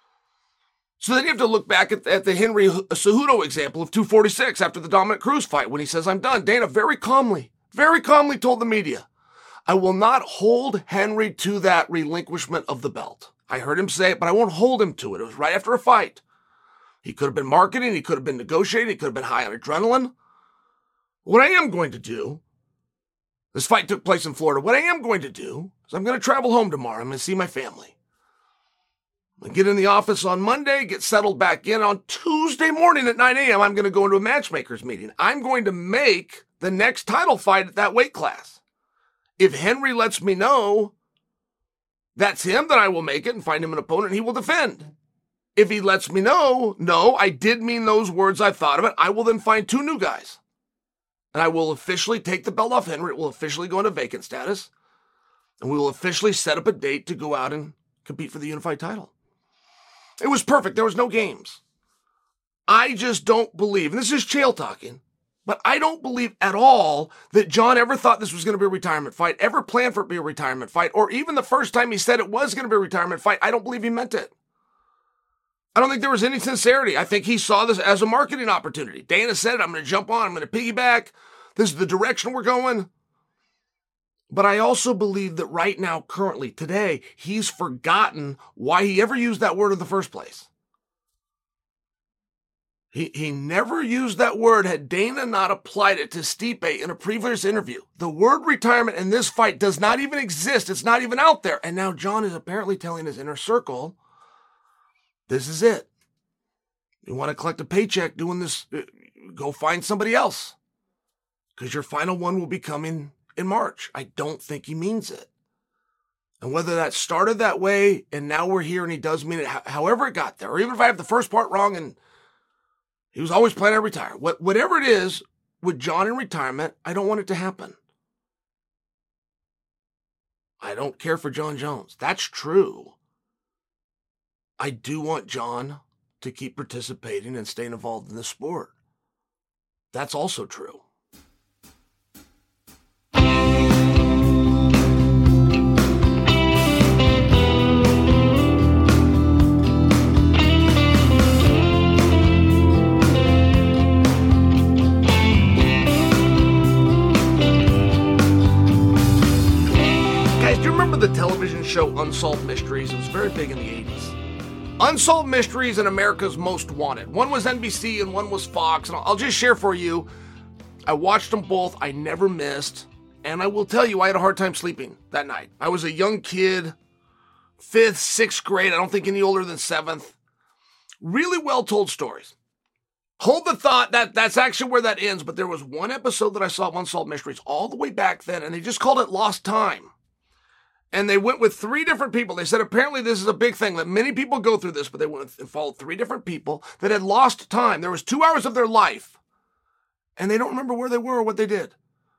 So then you have to look back at, at the Henry Cejudo example of two forty-six after the Dominic Cruz fight when he says, I'm done. Dana very calmly, very calmly told the media, I will not hold Henry to that relinquishment of the belt. I heard him say it, but I won't hold him to it. It was right after a fight. He could have been marketing. He could have been negotiating. He could have been high on adrenaline. What I am going to do, this fight took place in Florida. What I am going to do is I'm going to travel home tomorrow. I'm going to see my family. I'm going to get in the office on Monday, get settled back in. On Tuesday morning at nine a.m., I'm going to go into a matchmakers meeting. I'm going to make the next title fight at that weight class. If Henry lets me know that's him, then I will make it and find him an opponent and he will defend. If he lets me know, no, I did mean those words, I thought of it, I will then find two new guys. And I will officially take the belt off Henry. It will officially go into vacant status. And we will officially set up a date to go out and compete for the unified title. It was perfect. There was no games. I just don't believe, and this is Chael talking, but I don't believe at all that Jon ever thought this was going to be a retirement fight, ever planned for it to be a retirement fight, or even the first time he said it was going to be a retirement fight, I don't believe he meant it. I don't think there was any sincerity. I think he saw this as a marketing opportunity. Dana said it, I'm going to jump on, I'm going to piggyback. This is the direction we're going. But I also believe that right now, currently, today, he's forgotten why he ever used that word in the first place. He he never used that word had Dana not applied it to Stipe in a previous interview. The word retirement in this fight does not even exist. It's not even out there. And now Jon is apparently telling his inner circle, this is it. You want to collect a paycheck doing this, go find somebody else. Because your final one will be coming in March. I don't think he means it. And whether that started that way and now we're here and he does mean it, however it got there, or even if I have the first part wrong and he was always planning to retire. What, whatever it is with Jon in retirement, I don't want it to happen. I don't care for Jon Jones. That's true. I do want Jon to keep participating and staying involved in the sport. That's also true. The television show Unsolved Mysteries. It was very big in the eighties. Unsolved Mysteries and America's Most Wanted. One was N B C and one was Fox. And I'll just share for you, I watched them both. I never missed. And I will tell you, I had a hard time sleeping that night. I was a young kid, fifth, sixth grade. I don't think any older than seventh. Really well told stories. Hold the thought that that's actually where that ends. But there was one episode that I saw of Unsolved Mysteries all the way back then. And they just called it Lost Time. And they went with three different people. They said apparently this is a big thing that many people go through this, but they went and followed three different people that had lost time. There was two hours of their life, and they don't remember where they were or what they did.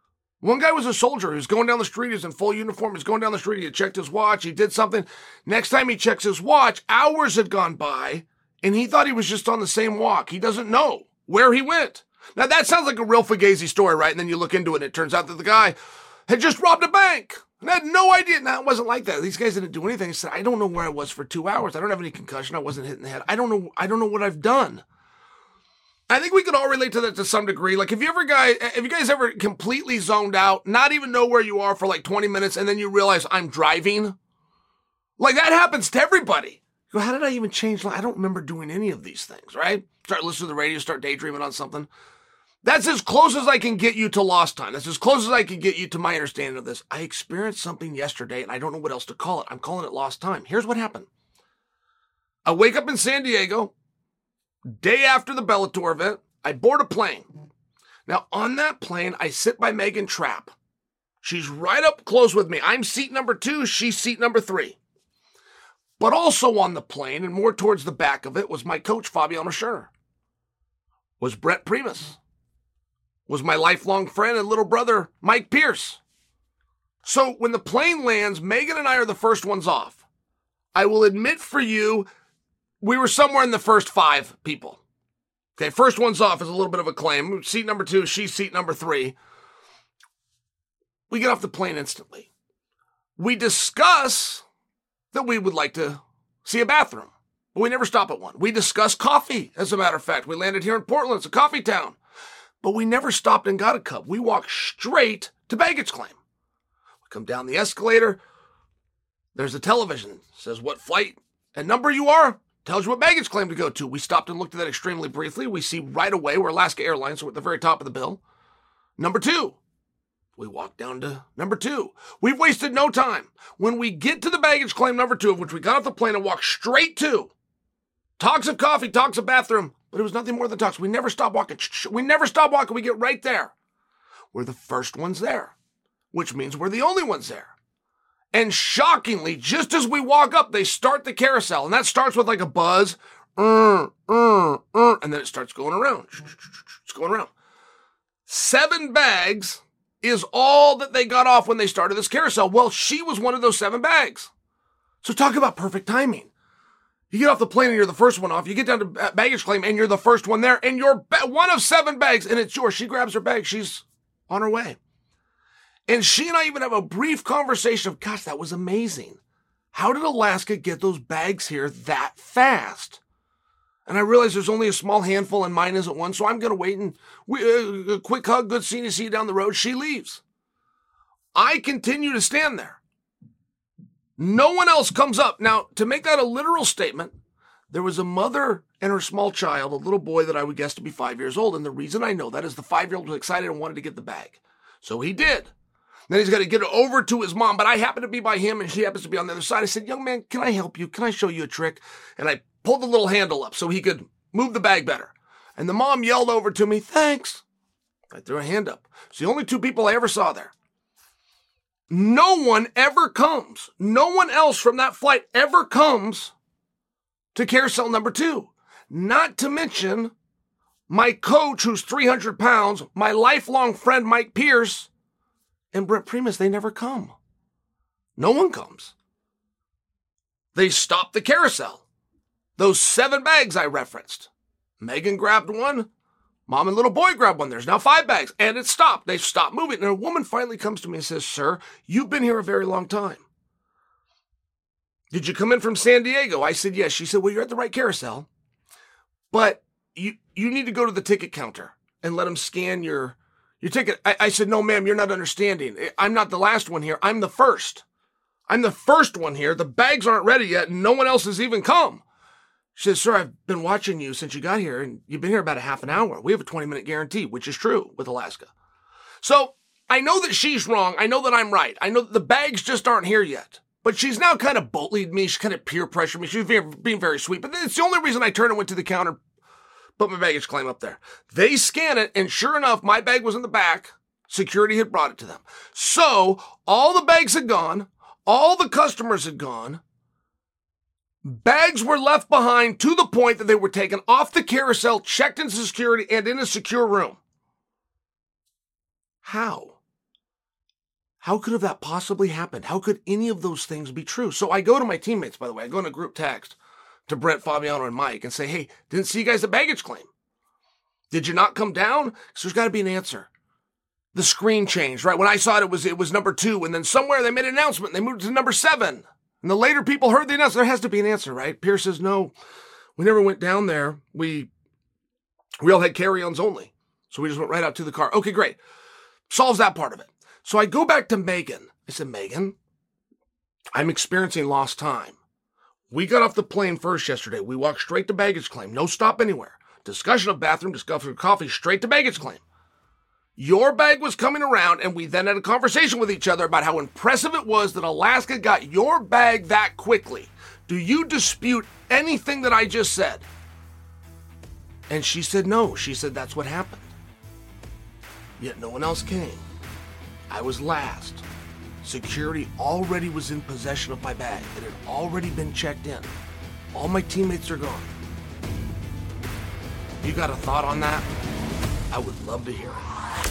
One guy was a soldier. He was going down the street. He was in full uniform. He was going down the street. He had checked his watch. He did something. Next time he checks his watch, hours had gone by, and he thought he was just on the same walk. He doesn't know where he went. Now, that sounds like a real Fugazi story, right? And then you look into it, and it turns out that the guy had just robbed a bank and had no idea. No, it wasn't like that. These guys didn't do anything. He said, I don't know where I was for two hours. I don't have any concussion. I wasn't hit in the head. I don't know. I don't know what I've done. I think we could all relate to that to some degree. Like, if you ever guys, if you guys ever completely zoned out, not even know where you are for like twenty minutes, and then you realize I'm driving, like that happens to everybody. You go, how did I even change? I don't remember doing any of these things, right? Start listening to the radio, start daydreaming on something. That's as close as I can get you to lost time. That's as close as I can get you to my understanding of this. I experienced something yesterday, and I don't know what else to call it. I'm calling it lost time. Here's what happened. I wake up in San Diego. Day after the Bellator event, I board a plane. Now, on that plane, I sit by Megan Trapp. She's right up close with me. I'm seat number two. She's seat number three. But also on the plane, and more towards the back of it, was my coach, Fabiano Scherner. Was Brett Primus. Was my lifelong friend and little brother, Mike Pierce. So when the plane lands, Megan and I are the first ones off. I will admit for you, we were somewhere in the first five people. Okay, first one's off is a little bit of a claim. Seat number two, she's seat number three. We get off the plane instantly. We discuss that we would like to see a bathroom, but we never stop at one. We discuss coffee, as a matter of fact. We landed here in Portland. It's a coffee town. But we never stopped and got a cup. We walked straight to baggage claim. We come down the escalator. There's a television. It says what flight and number you are. Tells you what baggage claim to go to. We stopped and looked at that extremely briefly. We see right away we're Alaska Airlines, so we're at the very top of the bill. Number two. We walk down to number two. We've wasted no time. When we get to the baggage claim number two, of which we got off the plane and walked straight to, talks of coffee, talks of bathroom, but it was nothing more than talks. We never stop walking. We never stop walking. We get right there. We're the first ones there, which means we're the only ones there. And shockingly, just as we walk up, they start the carousel. And that starts with like a buzz. Uh, uh, uh, and then it starts going around. It's going around. Seven bags is all that they got off when they started this carousel. Well, she was one of those seven bags. So talk about perfect timing. You get off the plane and you're the first one off. You get down to baggage claim and you're the first one there. And you're one of seven bags and it's yours. She grabs her bag. She's on her way. And she and I even have a brief conversation of, gosh, that was amazing. How did Alaska get those bags here that fast? And I realize there's only a small handful and mine isn't one, so I'm going to wait and we, uh, a quick hug, good seeing you, see you down the road. She leaves. I continue to stand there. No one else comes up. Now, to make that a literal statement, there was a mother and her small child, a little boy that I would guess to be five years old. And the reason I know that is the five-year-old was excited and wanted to get the bag. So he did. Then he's got to get it over to his mom, but I happen to be by him and she happens to be on the other side. I said, young man, can I help you? Can I show you a trick? And I pulled the little handle up so he could move the bag better. And the mom yelled over to me, thanks. I threw a hand up. It's the only two people I ever saw there. No one ever comes. No one else from that flight ever comes to carousel number two. Not to mention my coach, who's three hundred pounds, my lifelong friend, Mike Pierce, and Brett Primus, they never come. No one comes. They stopped the carousel. Those seven bags I referenced. Megan grabbed one. Mom and little boy grabbed one. There's now five bags. And it stopped. They stopped moving. And a woman finally comes to me and says, sir, you've been here a very long time. Did you come in from San Diego? I said, yes. She said, well, you're at the right carousel. But you, you need to go to the ticket counter and let them scan your... Your ticket. I, I said, no, ma'am, you're not understanding. I'm not the last one here. I'm the first. I'm the first one here. The bags aren't ready yet, and no one else has even come. She says, sir, I've been watching you since you got here, and you've been here about a half an hour. We have a twenty-minute guarantee, which is true with Alaska. So I know that she's wrong. I know that I'm right. I know that the bags just aren't here yet. But she's now kind of bullied me. She's kind of peer pressured me. She's being very sweet. But it's the only reason I turned and went to the counter, put my baggage claim up there. They scan it, and sure enough, my bag was in the back. Security had brought it to them. So all the bags had gone. All the customers had gone. Bags were left behind to the point that they were taken off the carousel, checked into security, and in a secure room. How? How could have that possibly happened? How could any of those things be true? So I go to my teammates, by the way. I go in a group text to Brent, Fabiano, and Mike and say, hey, didn't see you guys at baggage claim. Did you not come down? Because there's got to be an answer. The screen changed, right? When I saw it, it was it was number two. And then somewhere they made an announcement. They moved to number seven. And the later people heard the announcement. There has to be an answer, right? Pierce says, no, we never went down there. We, we all had carry-ons only. So we just went right out to the car. Okay, great. Solves that part of it. So I go back to Megan. I said, Megan, I'm experiencing lost time. We got off the plane first yesterday. We walked straight to baggage claim. No stop anywhere. Discussion of bathroom, discussion of coffee, straight to baggage claim. Your bag was coming around, and we then had a conversation with each other about how impressive it was that Alaska got your bag that quickly. Do you dispute anything that I just said? And she said no. She said that's what happened. Yet no one else came. I was last. Security already was in possession of my bag. It had already been checked in. All my teammates are gone. You got a thought on that? I would love to hear it.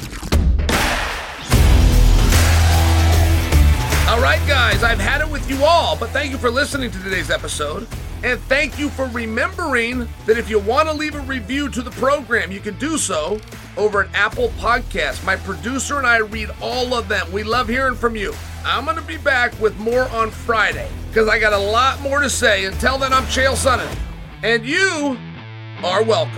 All right, guys, I've had it with you all, but thank you for listening to today's episode. And thank you for remembering that if you want to leave a review to the program, you can do so over at Apple Podcasts. My producer and I read all of them. We love hearing from you. I'm going to be back with more on Friday because I got a lot more to say. Until then, I'm Chael Sonnen, and you are welcome.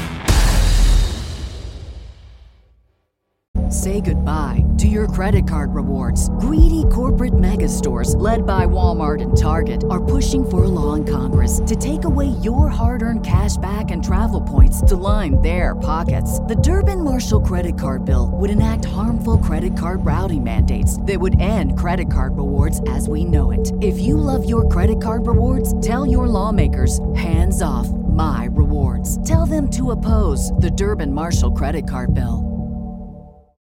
Say goodbye to your credit card rewards. Greedy corporate mega stores, led by Walmart and Target, are pushing for a law in Congress to take away your hard-earned cash back and travel points to line their pockets. The Durbin-Marshall credit card bill would enact harmful credit card routing mandates that would end credit card rewards as we know it. If you love your credit card rewards, tell your lawmakers, hands off my rewards. Tell them to oppose the Durbin-Marshall credit card bill.